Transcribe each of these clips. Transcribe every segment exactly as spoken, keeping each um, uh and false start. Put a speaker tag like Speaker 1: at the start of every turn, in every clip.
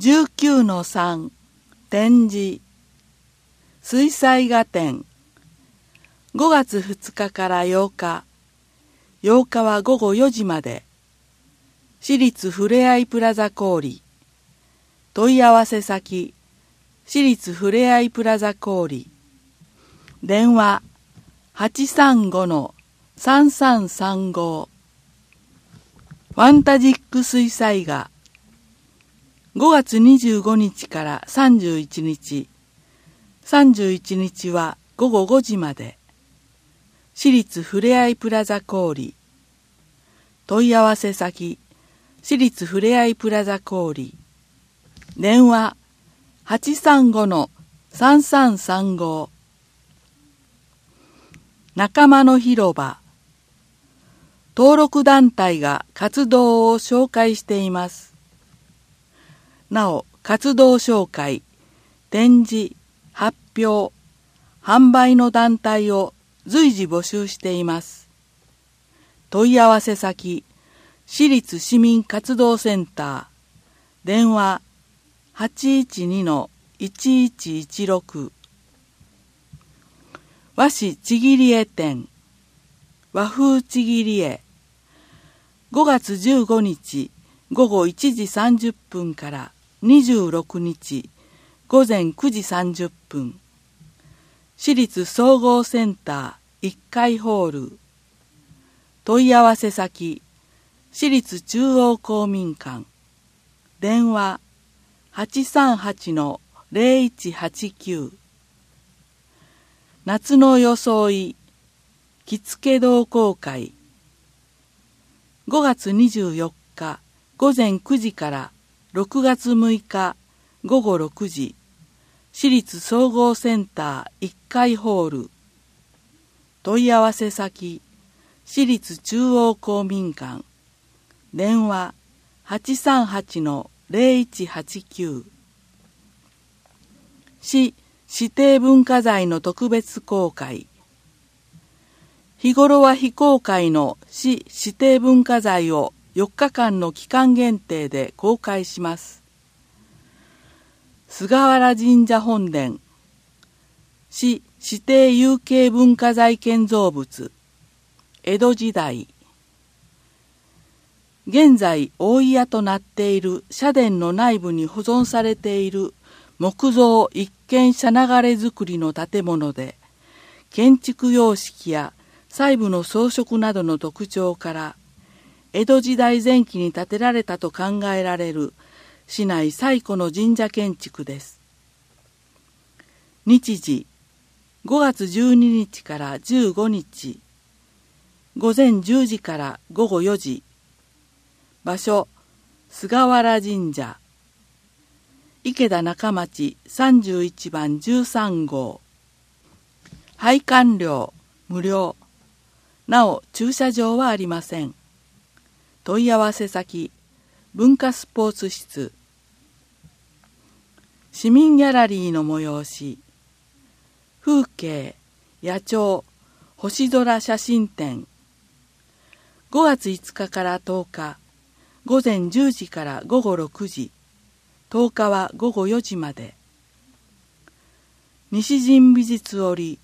Speaker 1: じゅうきゅうのさん 展示水彩画展ごがつふつかからようか、ようかはごごよじまで市立ふれあいプラザ郡問い合わせ先市立ふれあいプラザ郡電話 はちさんごのさんさんさんご ファンタジック水彩画ごがつにじゅうごにちからさんじゅういちにち、さんじゅういちにちはごごごじまで市立ふれあいプラザ郡問い合わせ先市立ふれあいプラザ郡電話 はちさんごのさんさんさんご 仲間の広場登録団体が活動を紹介しています。なお、活動紹介、展示、発表、販売の団体を随時募集しています。問い合わせ先、市立市民活動センター、電話 はちいちにのいちいちいちろく 和紙ちぎり絵展、和風ちぎり絵、ごがつじゅうごにちごごいちじさんじゅっぷんからにじゅうろくにちごぜんくじさんじゅっぷん市立総合センターいっかいホール問い合わせ先市立中央公民館電話 はちさんはちのぜろいちはちきゅう 夏の装い着付け同好会ごがつにじゅうよっかごぜんくじからろくがつむいかごごろくじ市立総合センターいっかいホール問い合わせ先市立中央公民館電話 はちさんはちのぜろいちはちきゅう 市指定文化財の特別公開日頃は非公開の市指定文化財をよっかかんの期間限定で公開します。菅原神社本殿市指定有形文化財建造物江戸時代現在大家となっている社殿の内部に保存されている木造一軒社流れ造りの建物で建築様式や細部の装飾などの特徴から江戸時代前期に建てられたと考えられる市内最古の神社建築です。日時ごがつじゅうににちからじゅうごにちごぜんじゅうじからごごよじ場所菅原神社池田中町さんじゅういちばんじゅうさんごう拝観料無料なお駐車場はありません。問い合わせ先文化スポーツ室市民ギャラリーの催し風景野鳥星空写真展ごがついつかからとおかごぜんじゅうじからごごろくじとおかはごごよじまで西陣美術折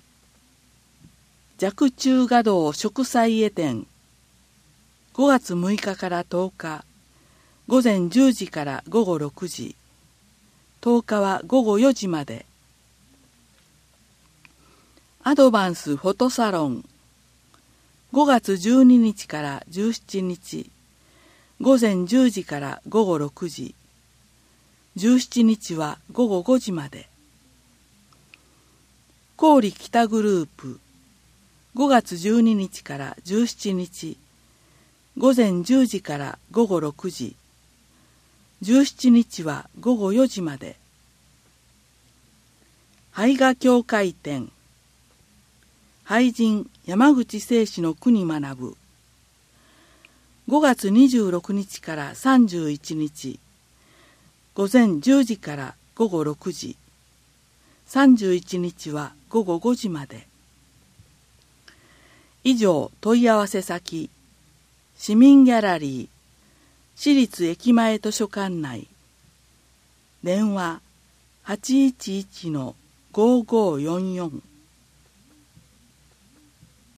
Speaker 1: 若冲画道植栽絵展ごがつむいかからとおかごぜんじゅうじからごごろくじとおかはごごよじまでアドバンスフォトサロンごがつじゅうににちからじゅうしちにちごぜんじゅうじからごごろくじじゅうしちにちはごごごじまで郡北グループごがつじゅうににちからじゅうしちにちごぜんじゅうじからごごろくじじゅうしちにちはごごよじまで絵画協会展俳人山口清史の句に学ぶごがつにじゅうろくにちからさんじゅういちにちごぜんじゅうじからごごろくじさんじゅういちにちはごごごじまで以上問い合わせ先市民ギャラリー市立駅前図書館内電話 はちいちいちのごーごーよんよん